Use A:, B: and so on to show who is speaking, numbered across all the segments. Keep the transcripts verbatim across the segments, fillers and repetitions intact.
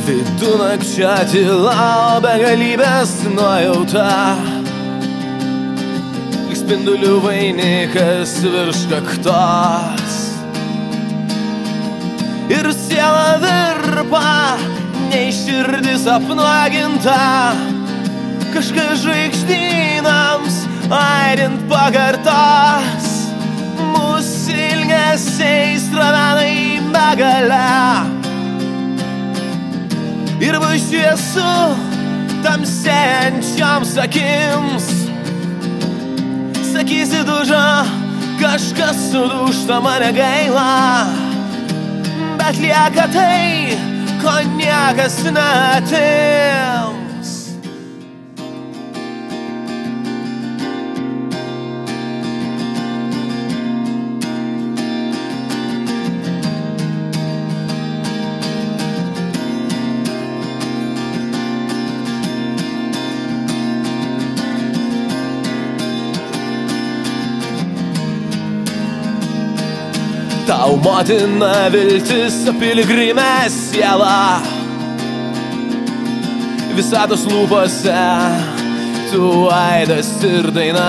A: Vidunakčio tyla, begalybės nuojauta, lyg spindulių vainikas virš kaktos. Ir siela virpa, nei širdis apnuoginta, kažkas žvaigždynams aidint pakartos. Mūsų ilgesiais stravena į begalę ir bus šviesu tamsėjančioms akims. Sakysi duža, kažkas sudūžta, mane gaila, bet lieka tai, ko niekas neatims. Tau motina viltis, piligrimė siela, visatos lūpose tu aidas ir daina.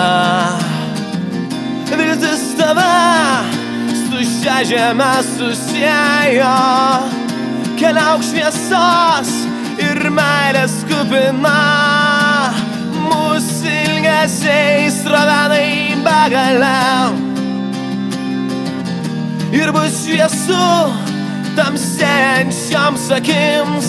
A: Viltis tave su šia žeme susiejo, keliauk šviesos ir meilės kupina. Mūsų ilgesiais stravena į begalę ir bus šviesu tamsėjančioms akims.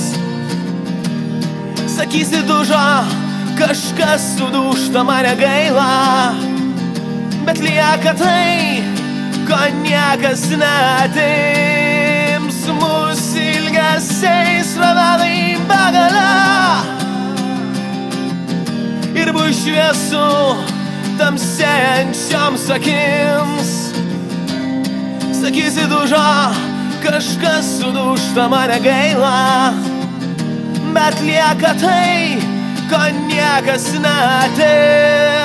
A: Sakysi duža, kažkas sudūžta, mane gaila, bet lieka tai, ko niekas neatims. Mūsų ilgesiais stravena į begalę ir bus šviesu tamsėjančioms akims. Sakysi duža, kažkas sudūžta, mane gaila, bet lieka tai, ko niekas neatims.